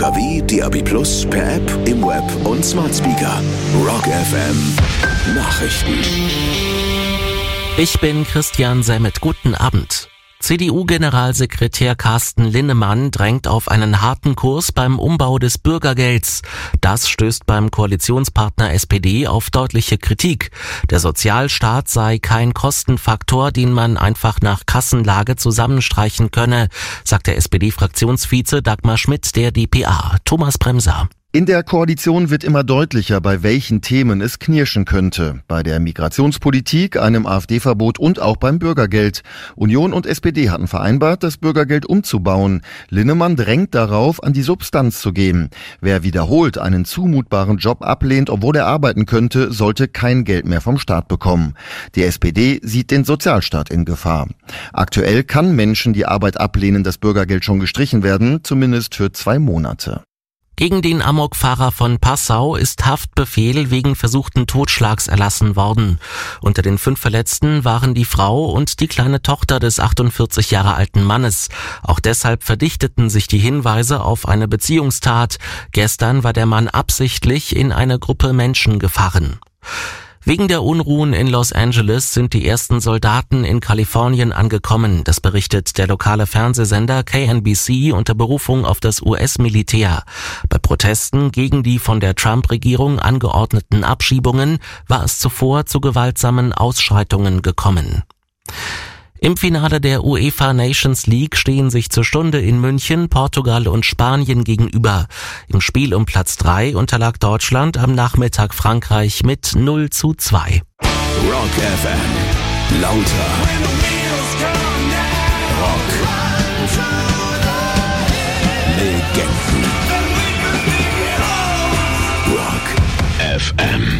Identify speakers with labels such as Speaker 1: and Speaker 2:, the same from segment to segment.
Speaker 1: sowie DAB+ per App, im Web und Smart Speaker. Rock FM Nachrichten.
Speaker 2: Ich bin Christian Semmet. Guten Abend. CDU-Generalsekretär Carsten Linnemann drängt auf einen harten Kurs beim Umbau des Bürgergelds. Das stößt beim Koalitionspartner SPD auf deutliche Kritik. Der Sozialstaat sei kein Kostenfaktor, den man einfach nach Kassenlage zusammenstreichen könne, sagt der SPD-Fraktionsvize Dagmar Schmidt der dpa. Thomas Bremser.
Speaker 3: In der Koalition wird immer deutlicher, bei welchen Themen es knirschen könnte. Bei der Migrationspolitik, einem AfD-Verbot und auch beim Bürgergeld. Union und SPD hatten vereinbart, das Bürgergeld umzubauen. Linnemann drängt darauf, an die Substanz zu gehen. Wer wiederholt einen zumutbaren Job ablehnt, obwohl er arbeiten könnte, sollte kein Geld mehr vom Staat bekommen. Die SPD sieht den Sozialstaat in Gefahr. Aktuell kann Menschen, die Arbeit ablehnen, das Bürgergeld schon gestrichen werden, zumindest für 2 Monate.
Speaker 2: Gegen den Amokfahrer von Passau ist Haftbefehl wegen versuchten Totschlags erlassen worden. Unter den 5 Verletzten waren die Frau und die kleine Tochter des 48 Jahre alten Mannes. Auch deshalb verdichteten sich die Hinweise auf eine Beziehungstat. Gestern war der Mann absichtlich in eine Gruppe Menschen gefahren. Wegen der Unruhen in Los Angeles sind die ersten Soldaten in Kalifornien angekommen. Das berichtet der lokale Fernsehsender KNBC unter Berufung auf das US-Militär. Bei Protesten gegen die von der Trump-Regierung angeordneten Abschiebungen war es zuvor zu gewaltsamen Ausschreitungen gekommen. Im Finale der UEFA Nations League stehen sich zur Stunde in München Portugal und Spanien gegenüber. Im Spiel um Platz 3 unterlag Deutschland am Nachmittag Frankreich mit 0:2.
Speaker 1: Rock FM. Lauter. Rock. Legenden. Rock FM.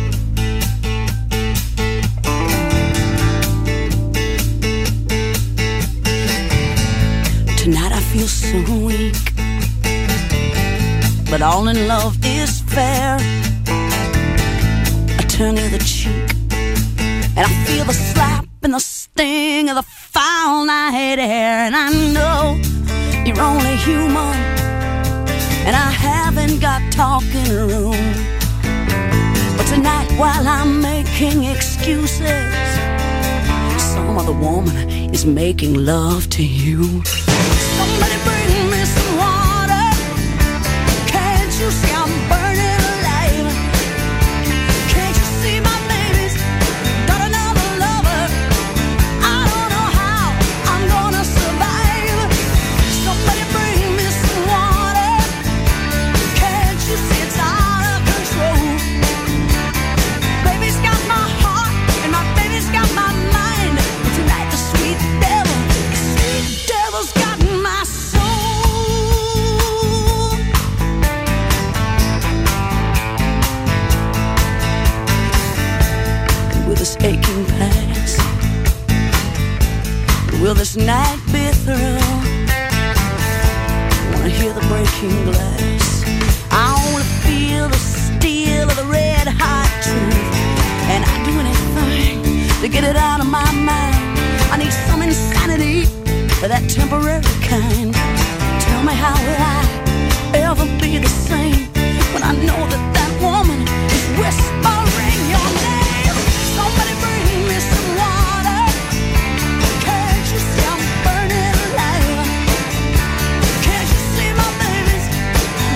Speaker 4: Tonight I feel so weak, but all in love is fair. I turn the other cheek, and I feel the slap and the sting of the foul night air. And I know you're only human, and I haven't got talking room. But tonight while I'm making excuses, some other woman is making love to you. Somebody bring me some water. Can't you see I'm burning alive? Can't you see my baby's got another lover? I don't know how I'm gonna survive. Somebody bring me some water. Can't you see it's out of control? Baby's got my heart and my baby's got my mind. But tonight the sweet devil's got my soul. And will this aching pass? Will this night be through? I wanna hear the breaking glass. I wanna feel the steel of the red hot truth. And I'd do anything to get it out of my mind. I need some insanity, that temporary kind. Tell me, how will I ever be the same when I know that woman is whispering your name? Somebody bring me some water. Can't you see I'm burning alive? Can't you see my baby's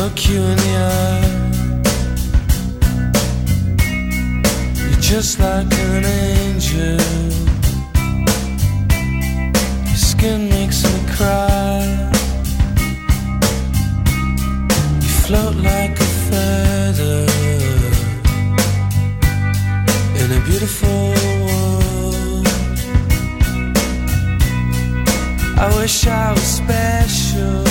Speaker 5: look you in the eye, you're just like an angel. Your skin makes me cry. You float like a feather in a beautiful world. I wish I was special.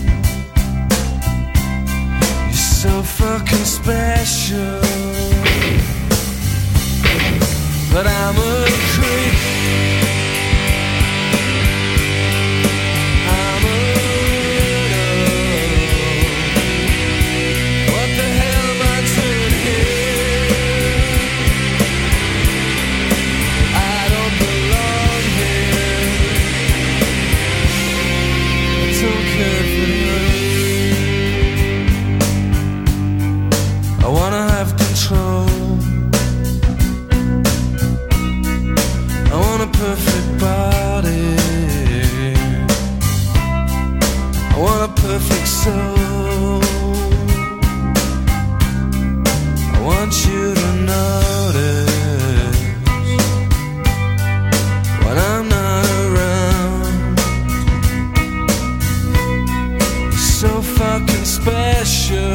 Speaker 5: So fucking special, but I'm a creep. I'm a widow. What the hell am I doing here? I don't belong here. I don't care for you. I wanna have control. I want a perfect body. I want a perfect soul. I want you to notice when I'm not around. You're so fucking special.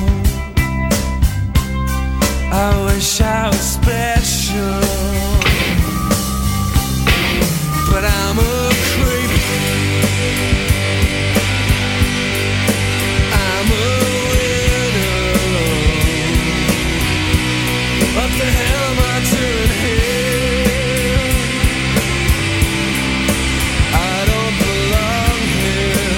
Speaker 5: I wish I was special, but I'm a creep. I'm a widow. What the hell am I doing here? I don't belong here.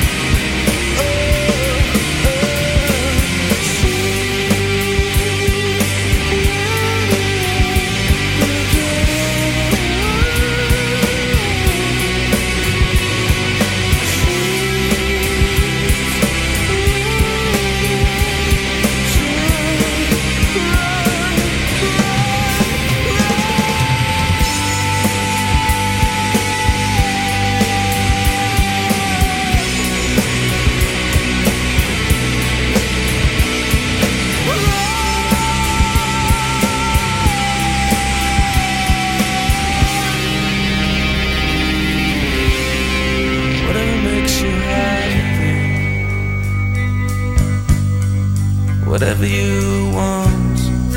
Speaker 5: Whatever you want,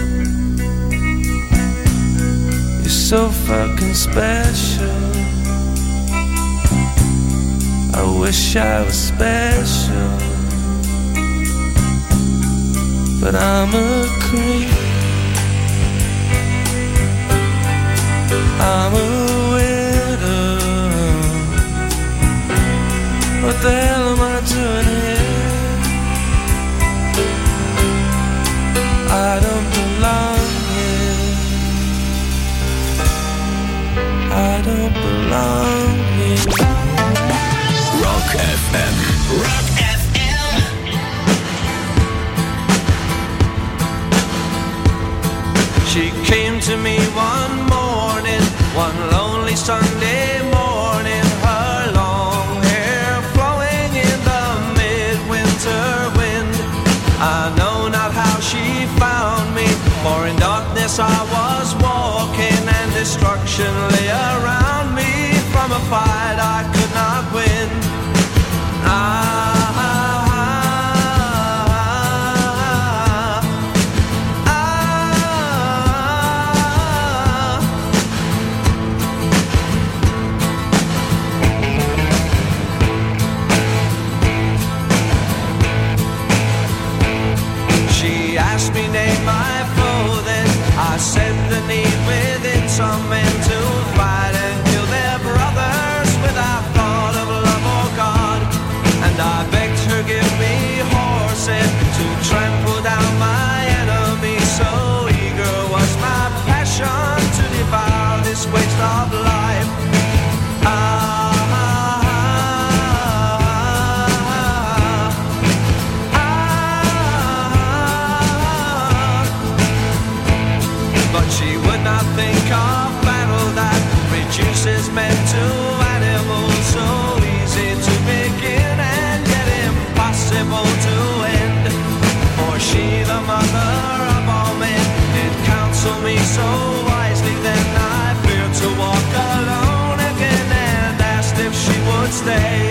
Speaker 5: you're so fucking special. I wish I was special, but I'm a creep. I'm a widow. What the hell am I doing here? I don't belong here. I don't belong here.
Speaker 1: Rock FM. Rock FM.
Speaker 5: She came to me one morning, one lonely Sunday morning. Her long hair flowing in the midwinter wind. I know not how she found me, for in darkness I was walking, and destruction lay around me. From a fight I could not win. She asked me name my clothing. I said the need within some men to so wisely. Then I feared to walk alone again and asked if she would stay.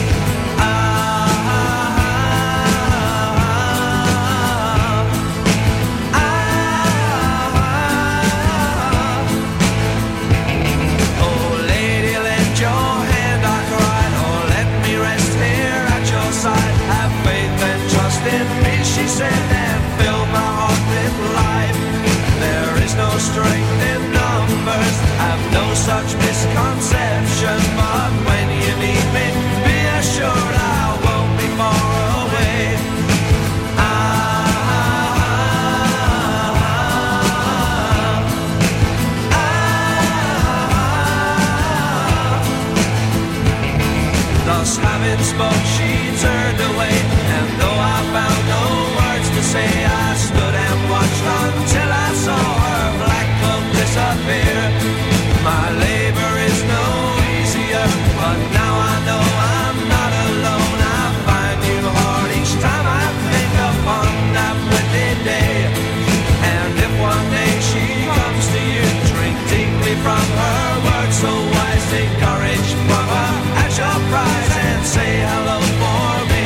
Speaker 5: She said, and fill my heart with life. There is no strength in numbers, have no such misconception. But when you need me, be assured I won't be far away. Thus having spoke, she turned away, and though I found no words to say, I stood and watched until I saw her black cloak disappear. My labor is no easier, but now I know I'm not alone. I find you hard each time I think upon that windy day. And if one day she comes to you, drink deeply from her words so wise, take courage from her as your prize, and say hello for me.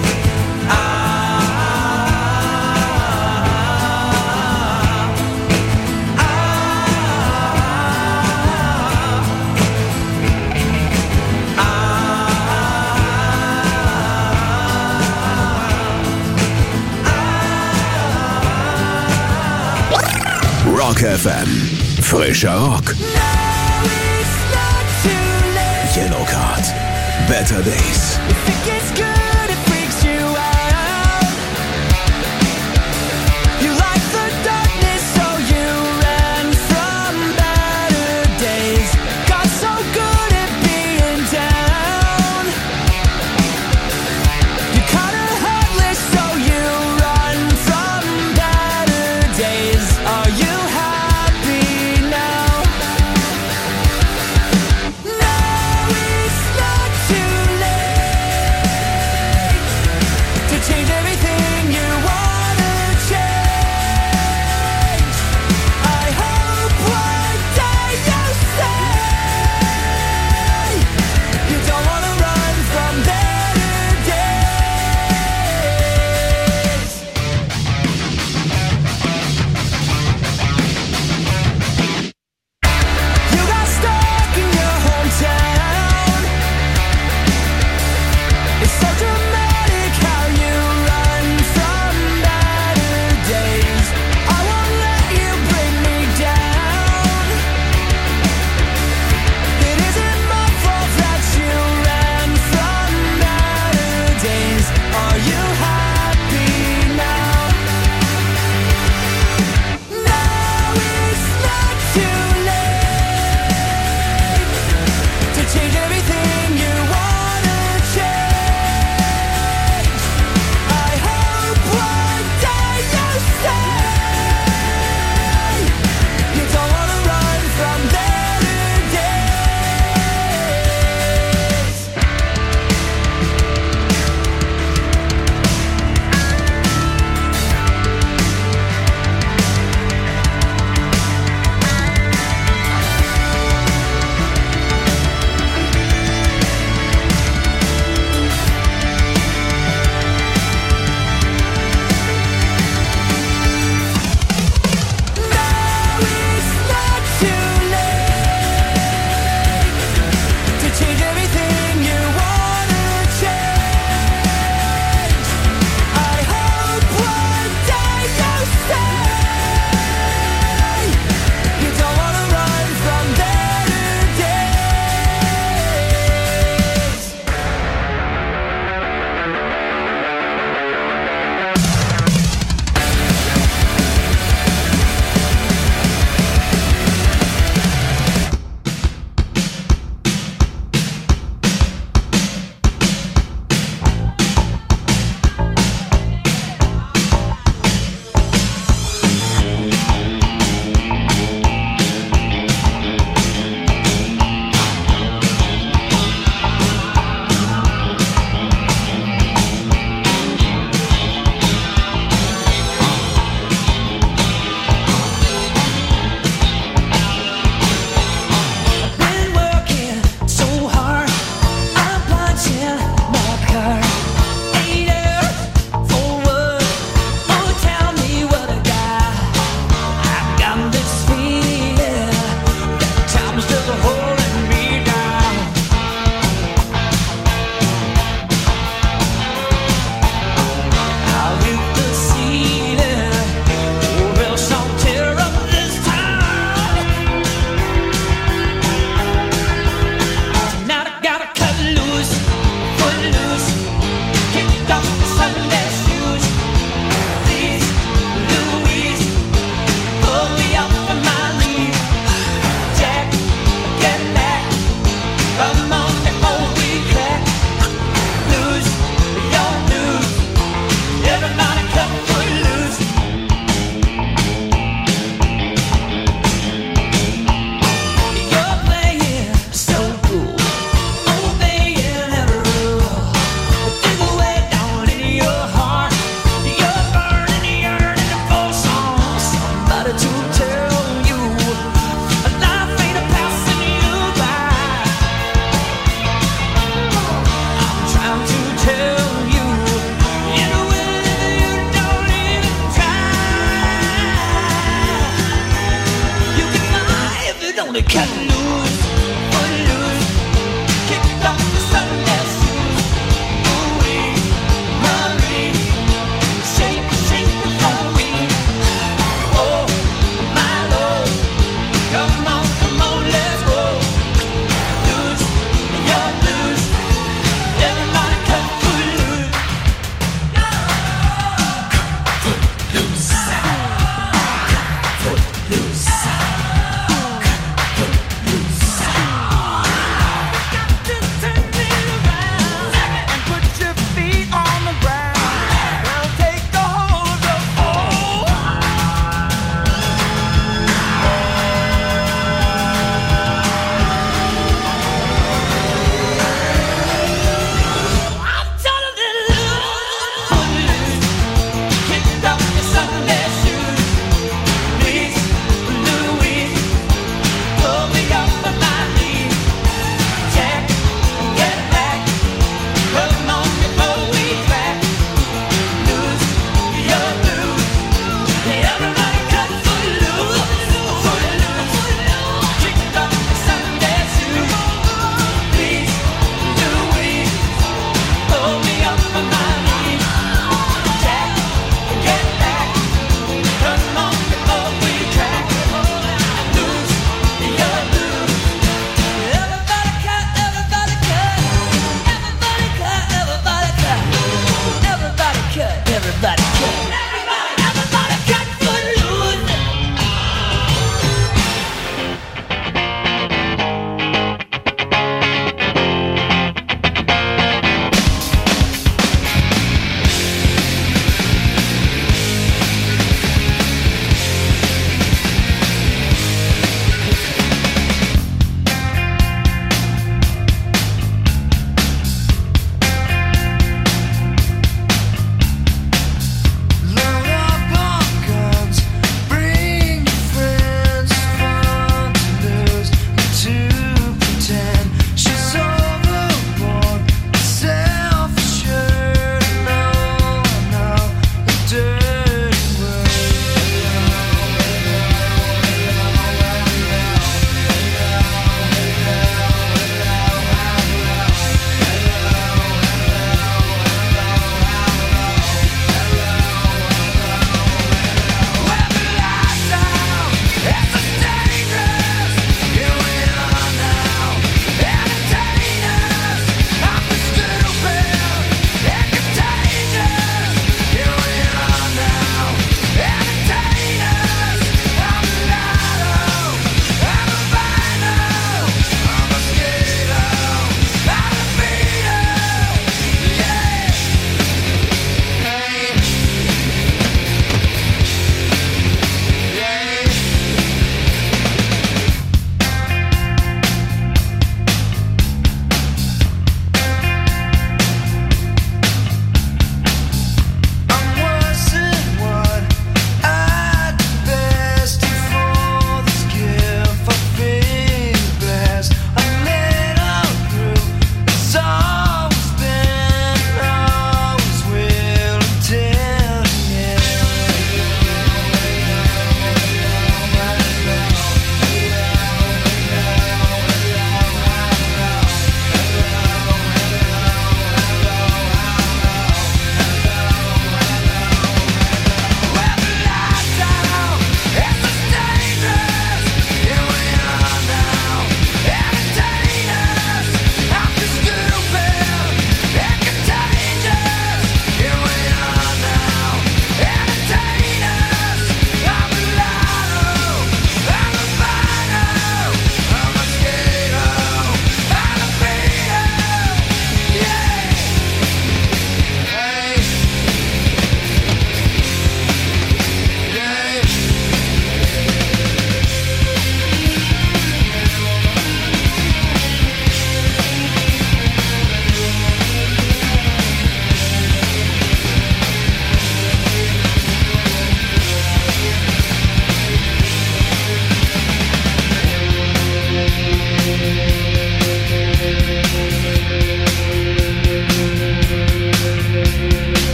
Speaker 1: Rock FM. Frischer Rock. Yellowcard. Better Days.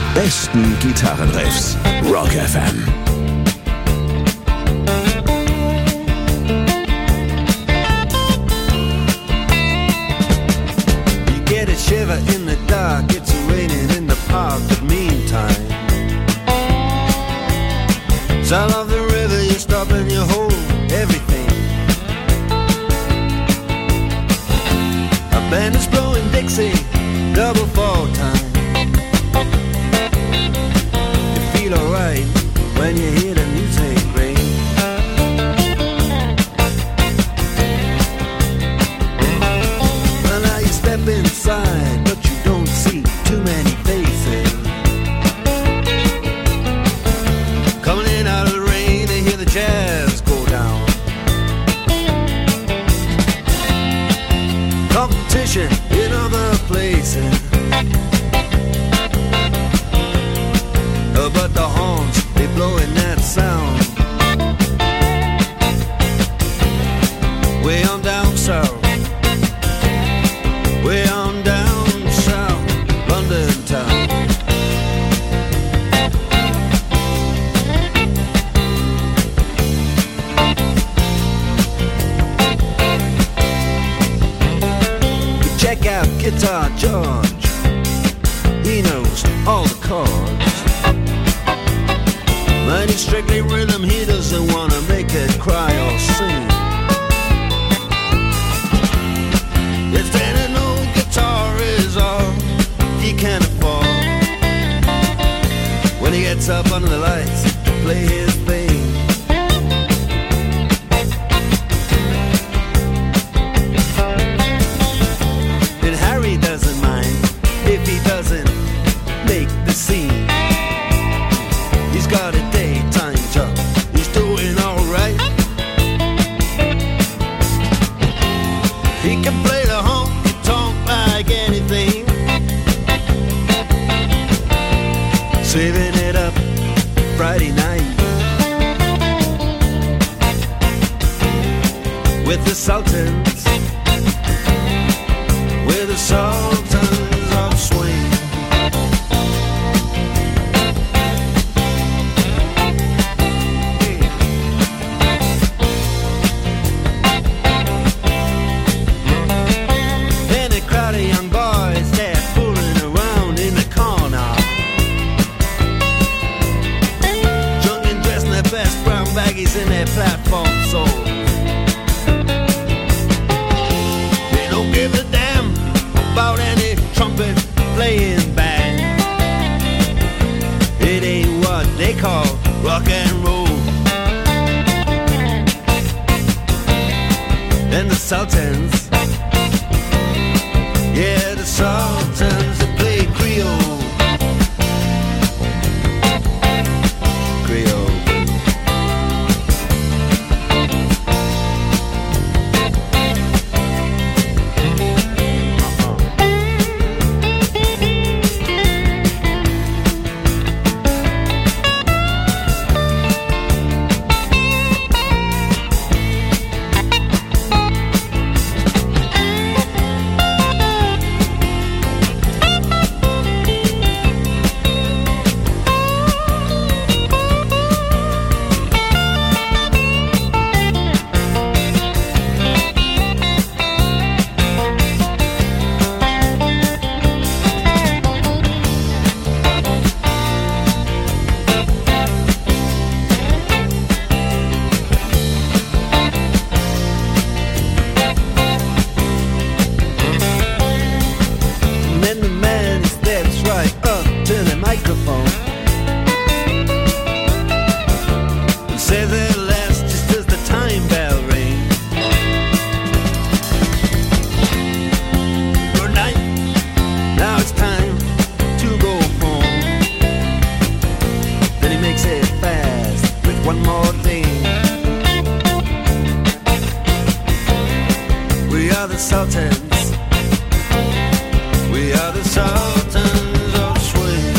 Speaker 1: besten Gitarrenriffs. Rock FM.
Speaker 5: You get a shiver in the dark, it's raining in the park, but meantime, sound of the river, you stop and you hold everything. A band is blowing Dixie, double fall time. You feel alright when you hear the music ring. Well, now you step inside, but you don't see too many faces. Coming in out of the rain, they hear the jazz go down. Competition in other places, but the horns, they blowing that sound. Way on down south, way on down south, London town. Check out Guitar George, he knows all the chords. But he's strictly rhythm, he doesn't want to make it cry or sing. If an old guitar is all he can afford, when he gets up under the lights to play his thing, and Harry doesn't mind if he doesn't make the scene. He's got a daytime job, he's doing alright. He can play the honky-tonk like anything, saving it up Friday night with the Sultans, with the Sultans of Swing. Young boys, they're fooling around in the corner, drunk and dressed in their best brown baggies in their platform soles. They don't give a damn about any trumpet playing band. It ain't what they call rock and roll. And the Sultans, yeah, the Sultans, they play Creole. Creole. Sultans, we are the Sultans of Swing.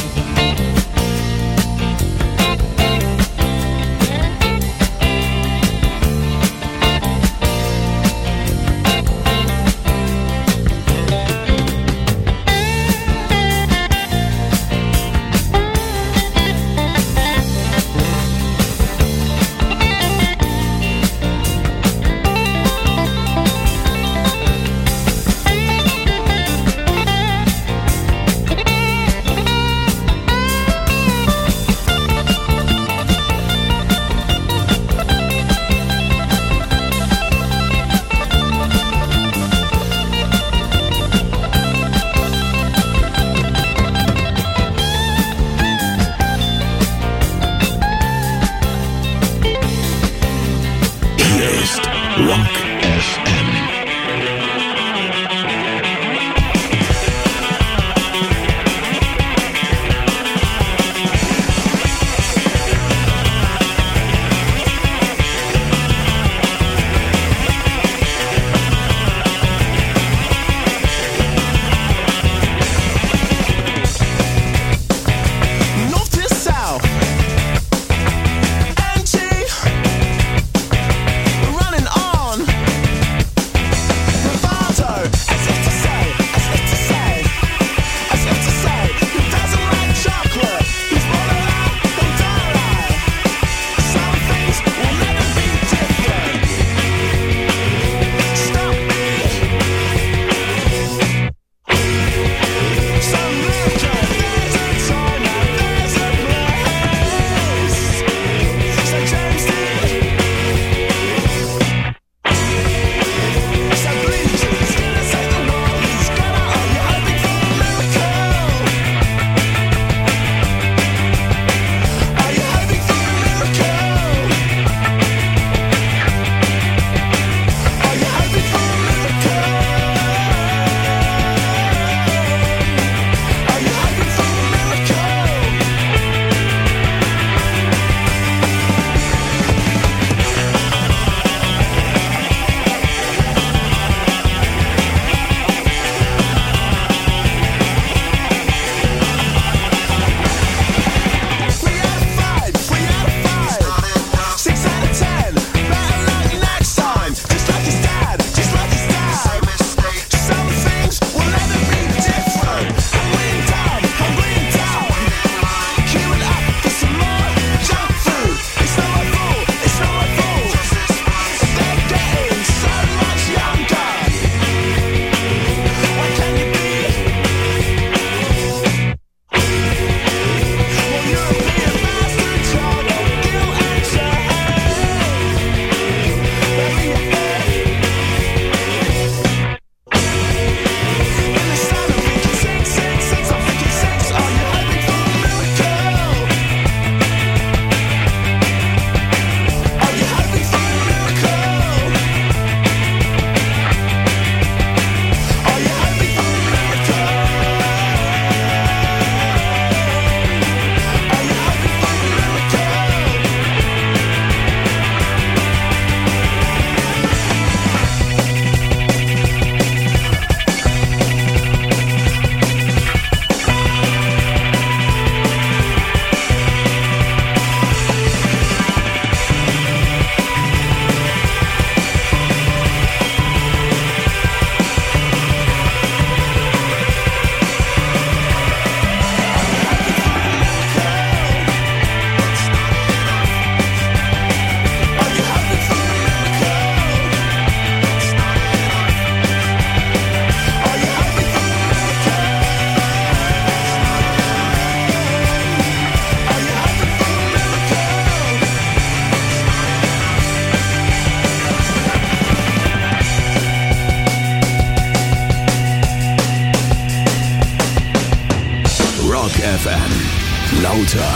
Speaker 1: Lauter.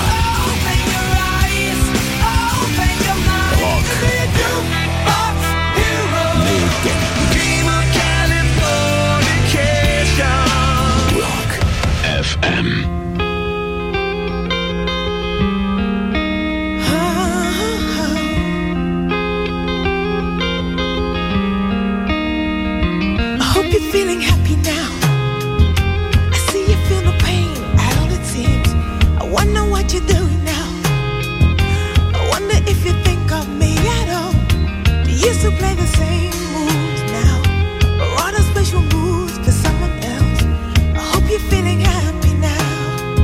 Speaker 1: Rock. Legenden. Rock FM.
Speaker 6: Feeling happy now. I see you feel no pain at all it seems. I wonder what you're doing now. I wonder if you think of me at all. You used to play the same moves now, or other special moves for someone else. I hope you're feeling happy now.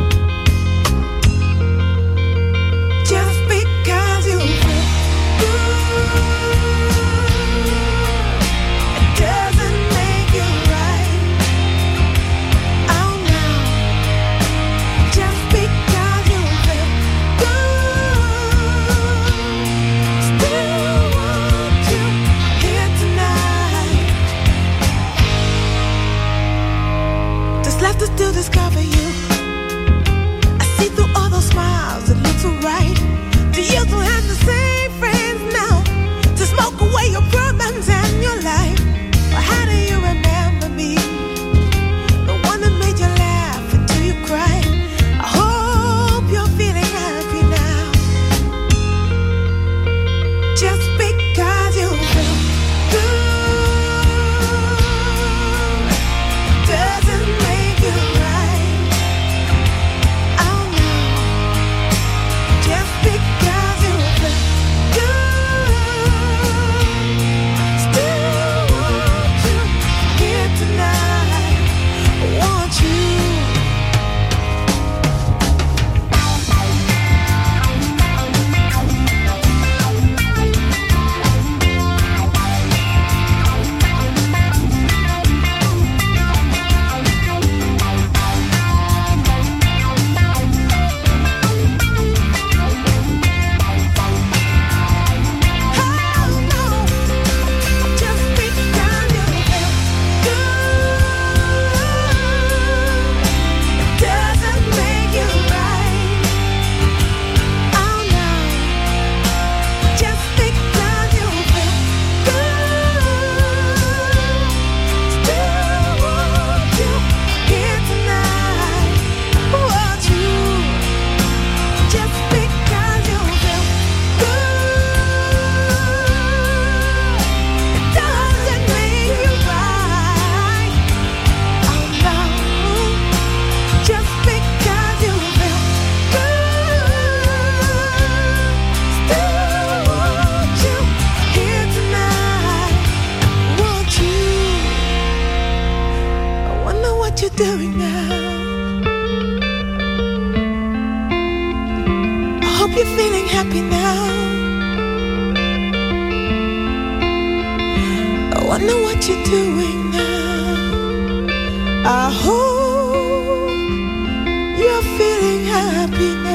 Speaker 6: Just because you feel good, it doesn't make you right. Oh no. Just because you feel good, still want you here tonight. Just left us to discover you. I see through all those smiles, it looks so right. Do you still have the same friends now to smoke away your problems and your life? Or how do you remember me? The one that made you laugh until you cried. I hope you're feeling happy now. Just because you feel good doesn't make you right. Oh no. Just because you feel good, still want you here tonight. Want you. Oh no. Just because you feel good doesn't make you right. Oh no. Just because you feel good, still want you here tonight. Want you. Just because you feel good doesn't make you right. Oh no. Just because you feel good, still want you here tonight. Want you. I wonder what you're doing now. I hope you're feeling happy now. I wonder what you're doing now. I hope you're feeling happy now.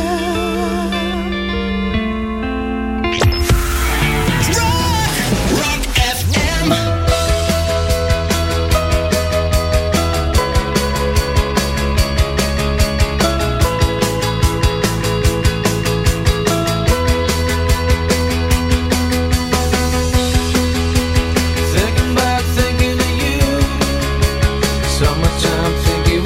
Speaker 1: Rock FM.
Speaker 5: Thinking about thinking of you. Summertime thinking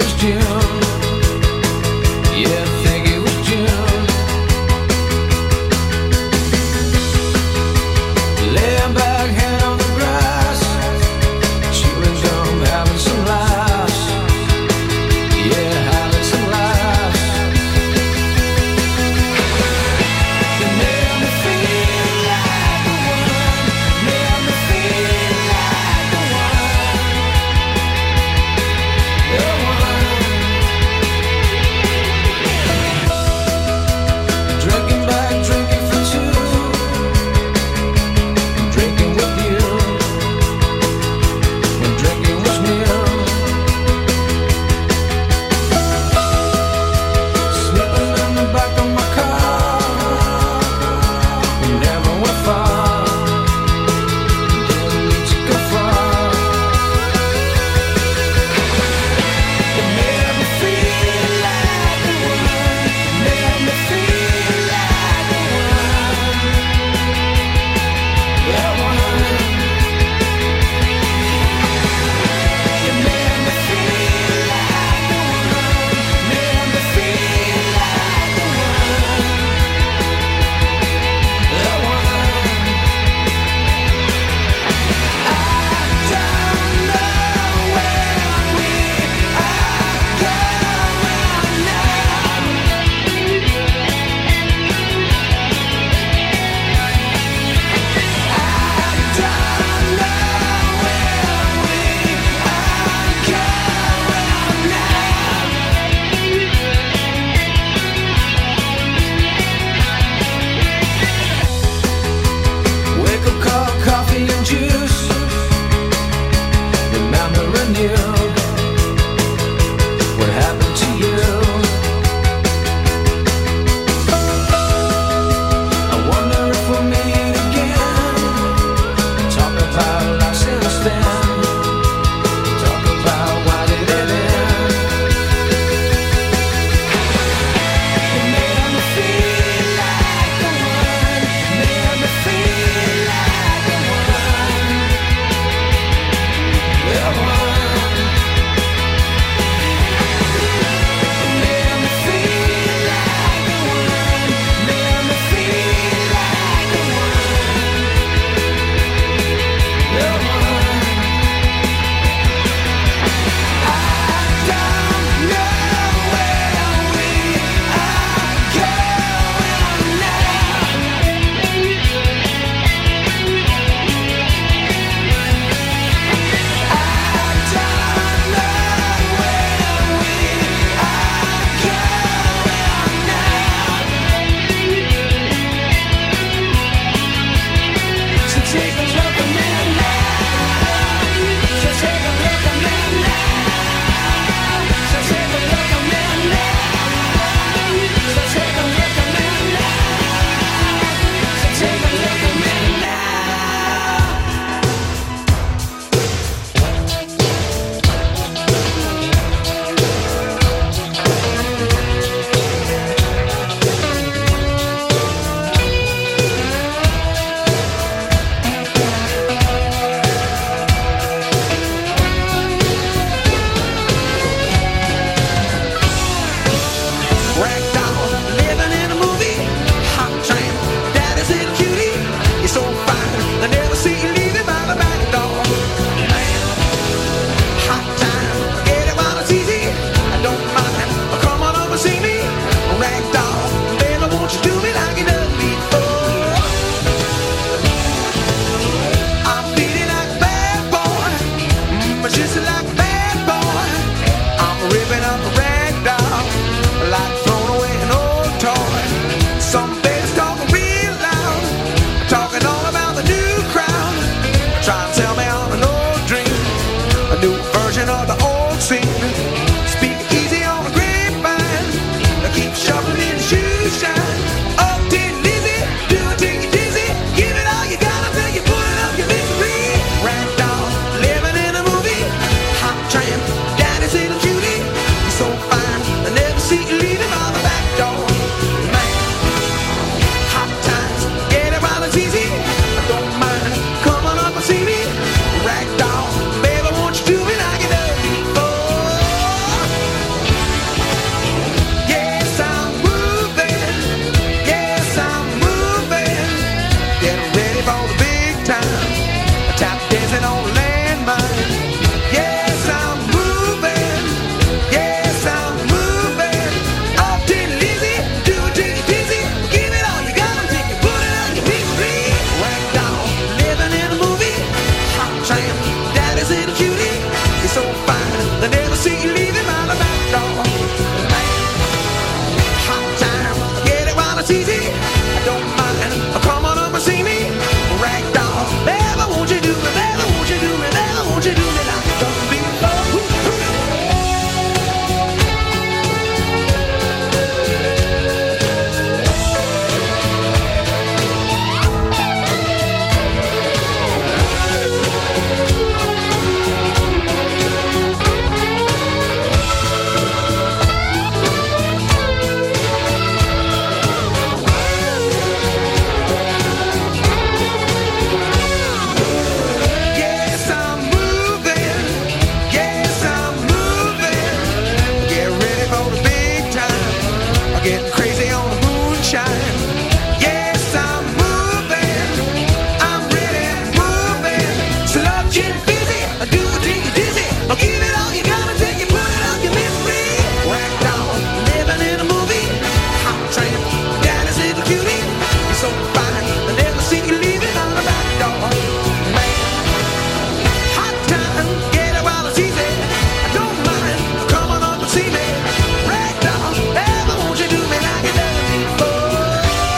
Speaker 5: getting crazy on the moonshine. Yes, I'm moving, I'm really moving. Slow, get busy, do it till you're dizzy. I'll give it all you got until you put it on your memory. Ragdoll, living in a movie. Hot train, daddy's little cutie. You're so fine, I never see you leaving on the back door. Man, hot time, get it while it's easy. I don't mind, come on up and see me. Ragdoll, ever won't you do me like you done before?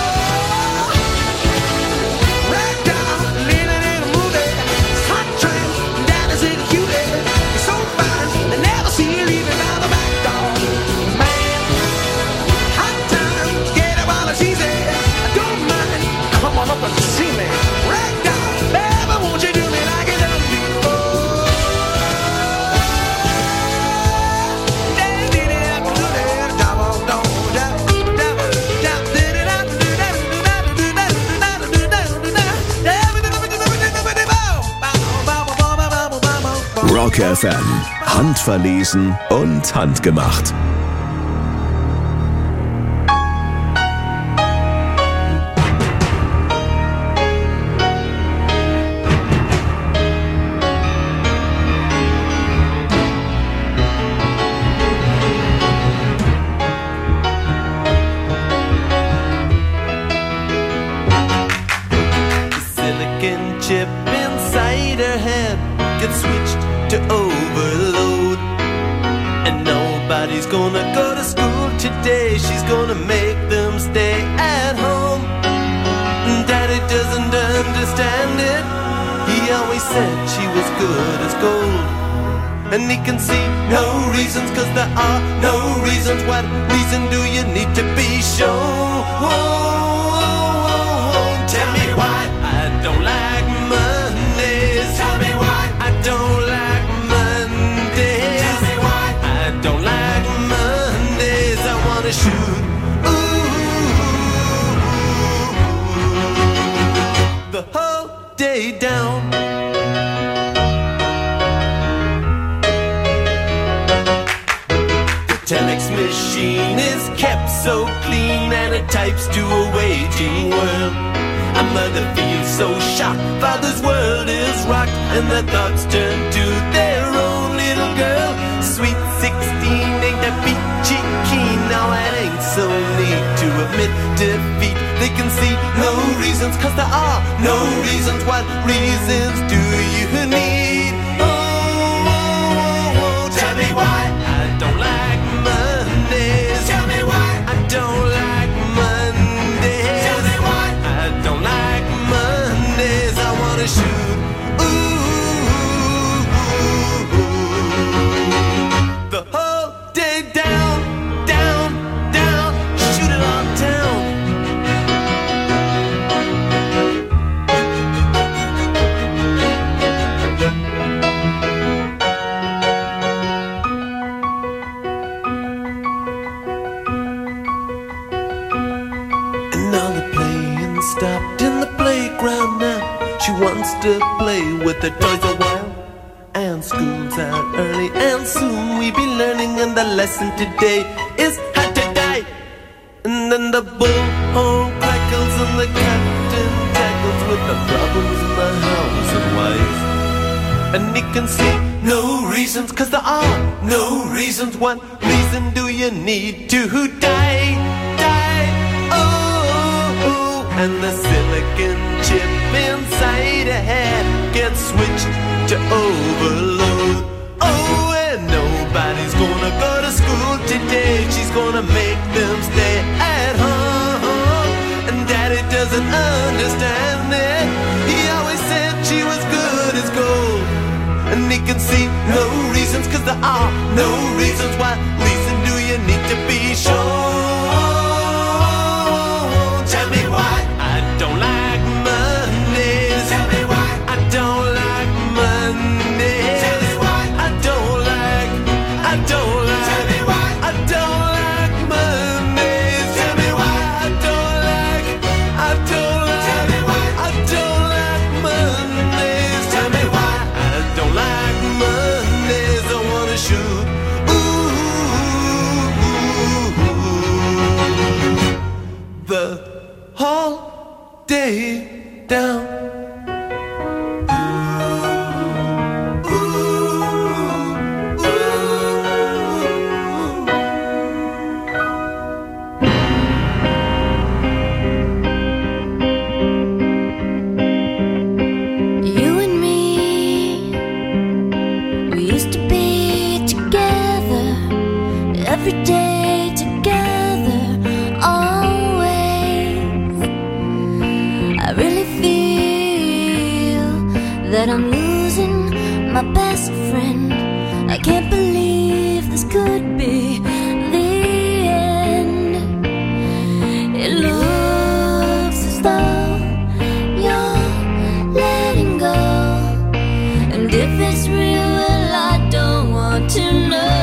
Speaker 5: Ragdoll, living in a movie. Hot train, daddy's little cutie. You're so fine, I never see you leaving on the back door. Man, hot time, get it while it's easy. I don't mind, come on up and see me. Ragdoll, ever won't you do me like you done before?
Speaker 1: Rock FM. Handverlesen und handgemacht.
Speaker 5: Silicon chip inside her head gets switched to overload. And nobody's gonna go to school today. She's gonna make them stay at home. Daddy doesn't understand it. He always said she was good as gold. And he can see no reasons, 'cause there are no reasons. What reason do you need to be shown? Tell me why I don't like Mondays. Tell me why I don't like Mondays. Tell me why I don't like Mondays. I wanna shoot the whole day down. The telex machine is kept so clean, and it types to a waging world. A mother feels so shocked, father's world is rocked, and their thoughts turn to their own little girl. Sweet 16 ain't that peachy keen. Now it ain't so neat to admit defeat. They can see no reasons, 'cause there are no reasons. What reasons do you need? Tell me why I don't like Mondays. Tell me why I don't like Mondays. Tell me why I don't like Mondays. I wanna shoot the whole day down, down, down. Shoot it all down. And all the playing stopped in the playground now. She wants to play with the toys a while. And school's out early, and soon we be learning. And the lesson today is how to die. And then the bullhorn crackles, and the captain tackles with the problems in the house and wife. And he can see no reasons, 'cause there are no reasons. What reason do you need to die? Die, oh. And the silicon chip inside her head gets switched to overload. Oh, and nobody's gonna go to school today. She's gonna make them stay at home. And daddy doesn't understand it. He always said she was good as gold. And he can see no reasons, 'cause there are no reasons. What reason do you need to be shown? Tell me why I don't like Mondays. Tell me why I don't like Mondays. Tell me why I don't like. Tell me why I don't like Mondays. Tell me why I don't like. Tell me why I don't like Mondays. Tell me why I don't like Mondays. I wanna shoot lay down.
Speaker 7: Every day together, always. I really feel that I'm losing my best friend. I can't believe this could be the end. It looks as though you're letting go, and if it's real, well, I don't want to know.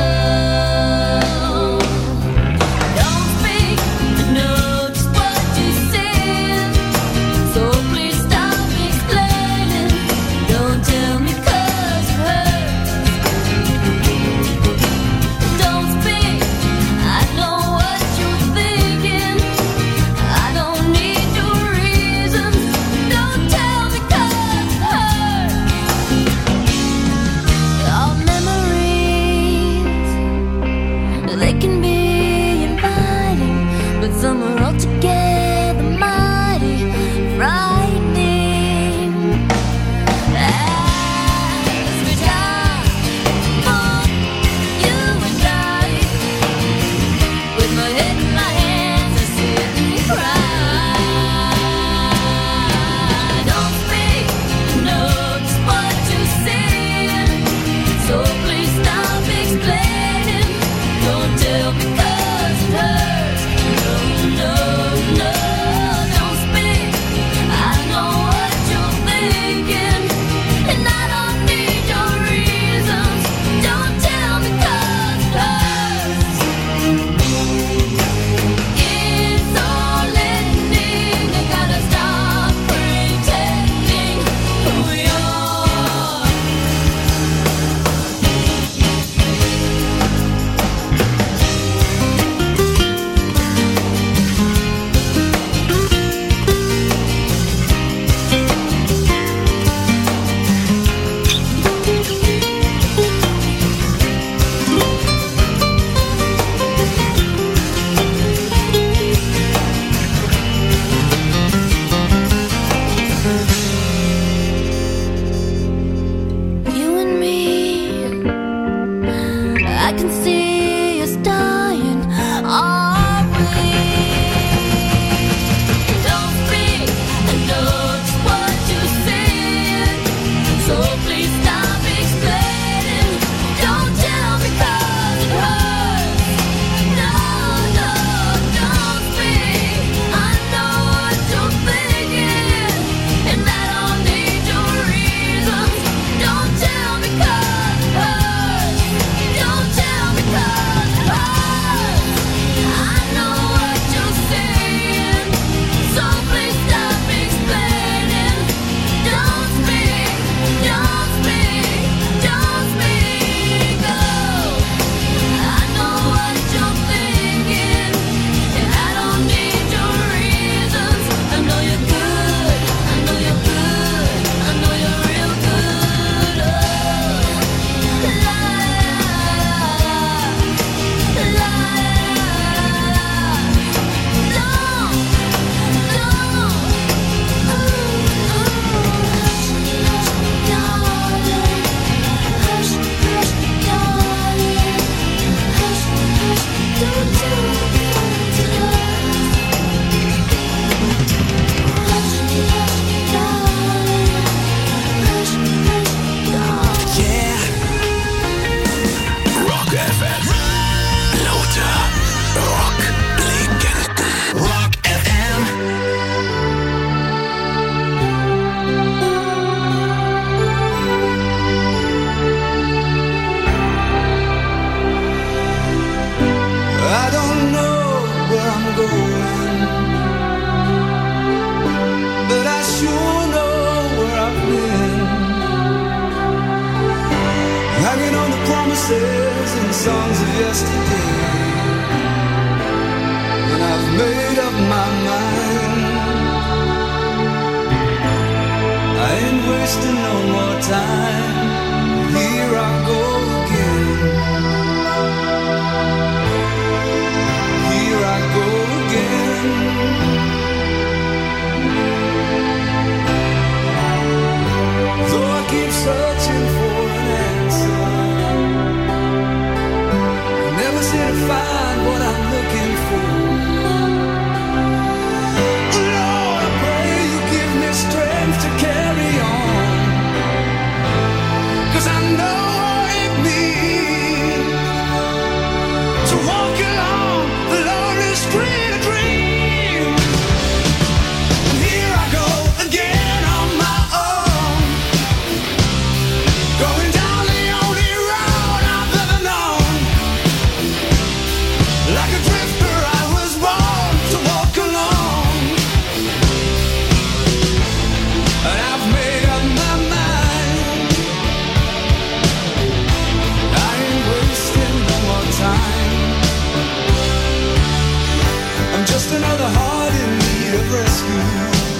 Speaker 5: got a heart in need of rescue,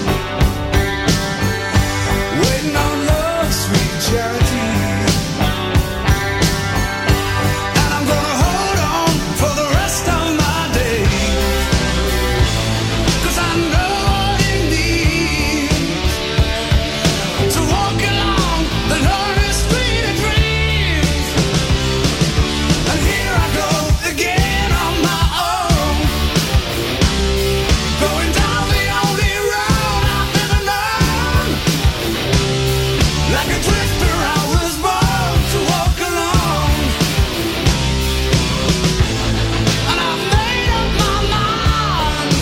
Speaker 5: waiting on love's sweet charity. And I'm gonna hold on for the rest of my days, 'cause I know what it means to walk along the lonely street of dreams. And here I go again on my own, going down the only road I've ever known. Like a drifter I was born to walk alone. And I've made up my mind,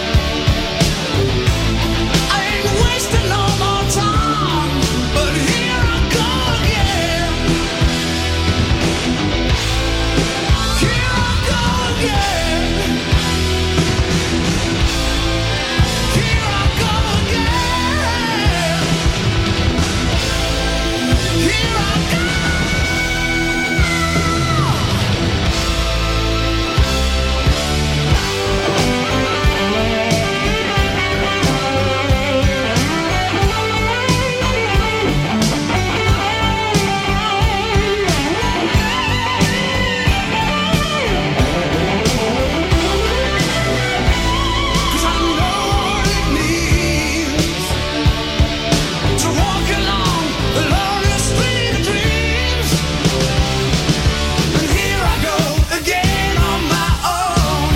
Speaker 5: I ain't wasting no more time. But here I go again, here I go again, here I go again, here I go. Cause I know what it means to walk along the lonely street of dreams. And here I go again on my own,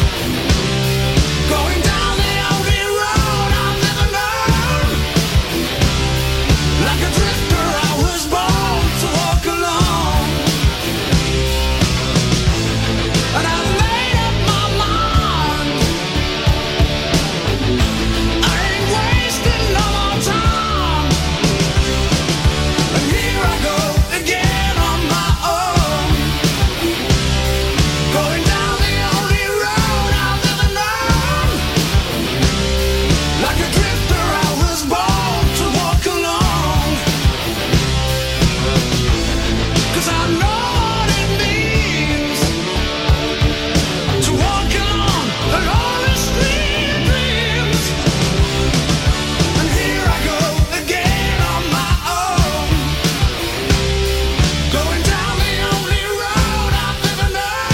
Speaker 5: going down the only road I've ever known. Like a drifter I was born to walk alone. And I've made up my mind, I ain't wasting no more time. And here I go again on my own, going down the only road I've ever known. Like a drifter I was born to walk alone. 'Cause I know what it means to walk along the lonely street of dreams. And here I go again on my own, going down the only road I've ever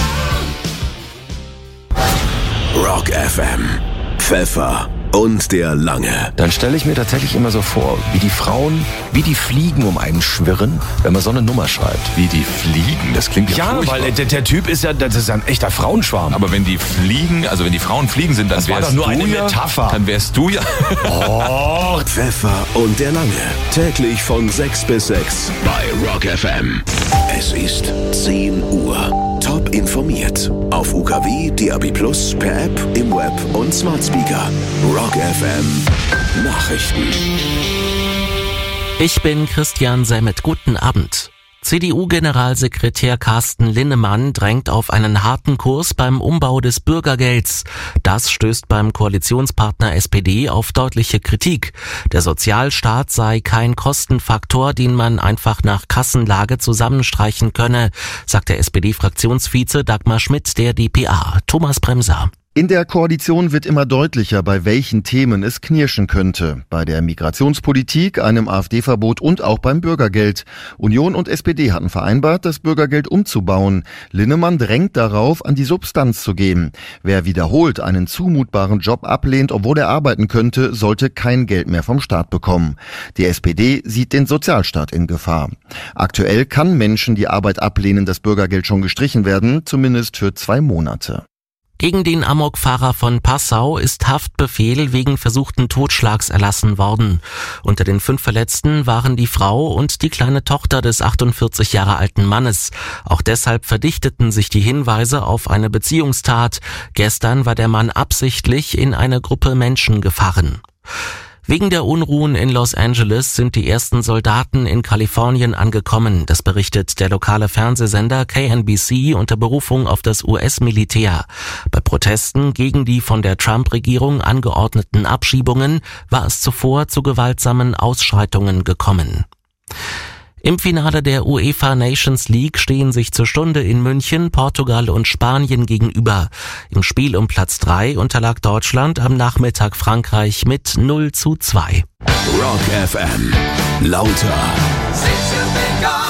Speaker 5: known.
Speaker 1: Rock FM. Pfeffer und der Lange.
Speaker 8: Dann stelle ich mir tatsächlich immer so vor, wie die Frauen, wie die Fliegen um einen schwirren, wenn man so eine Nummer schreibt.
Speaker 9: Wie die fliegen, das klingt ja furchtbar.
Speaker 8: Weil der Typ ist ja, das ist ja ein echter Frauenschwarm.
Speaker 9: Aber wenn die fliegen, also wenn die Frauen fliegen sind, dann
Speaker 8: Das war
Speaker 9: wärst
Speaker 8: doch nur
Speaker 9: du
Speaker 8: eine
Speaker 9: ja,
Speaker 8: Metapher.
Speaker 9: Dann wärst du ja.
Speaker 8: Oh,
Speaker 1: Pfeffer und der Lange. Täglich von 6 bis 6 bei Rock FM. Es ist 10 Uhr. Top informiert. Auf UKW, DAB+, per App, im Web und Smart Speaker. Rock FM. Nachrichten.
Speaker 2: Ich bin Christian Semmet. Guten Abend. CDU-Generalsekretär Carsten Linnemann drängt auf einen harten Kurs beim Umbau des Bürgergelds. Das stößt beim Koalitionspartner SPD auf deutliche Kritik. Der Sozialstaat sei kein Kostenfaktor, den man einfach nach Kassenlage zusammenstreichen könne, sagt der SPD-Fraktionsvize Dagmar Schmidt der dpa. Thomas Bremser.
Speaker 3: In der Koalition wird immer deutlicher, bei welchen Themen es knirschen könnte. Bei der Migrationspolitik, einem AfD-Verbot und auch beim Bürgergeld. Union und SPD hatten vereinbart, das Bürgergeld umzubauen. Linnemann drängt darauf, an die Substanz zu gehen. Wer wiederholt einen zumutbaren Job ablehnt, obwohl er arbeiten könnte, sollte kein Geld mehr vom Staat bekommen. Die SPD sieht den Sozialstaat in Gefahr. Aktuell kann Menschen, die Arbeit ablehnen, das Bürgergeld schon gestrichen werden, zumindest für 2 Monate.
Speaker 2: Gegen den Amokfahrer von Passau ist Haftbefehl wegen versuchten Totschlags erlassen worden. Unter den 5 Verletzten waren die Frau und die kleine Tochter des 48 Jahre alten Mannes. Auch deshalb verdichteten sich die Hinweise auf eine Beziehungstat. Gestern war der Mann absichtlich in eine Gruppe Menschen gefahren. Wegen der Unruhen in Los Angeles sind die ersten Soldaten in Kalifornien angekommen. Das berichtet der lokale Fernsehsender KNBC unter Berufung auf das US-Militär. Bei Protesten gegen die von der Trump-Regierung angeordneten Abschiebungen war es zuvor zu gewaltsamen Ausschreitungen gekommen. Im Finale der UEFA Nations League stehen sich zur Stunde in München Portugal und Spanien gegenüber. Im Spiel um Platz 3 unterlag Deutschland am Nachmittag Frankreich mit 0:2.
Speaker 1: Rock FM. Lauter.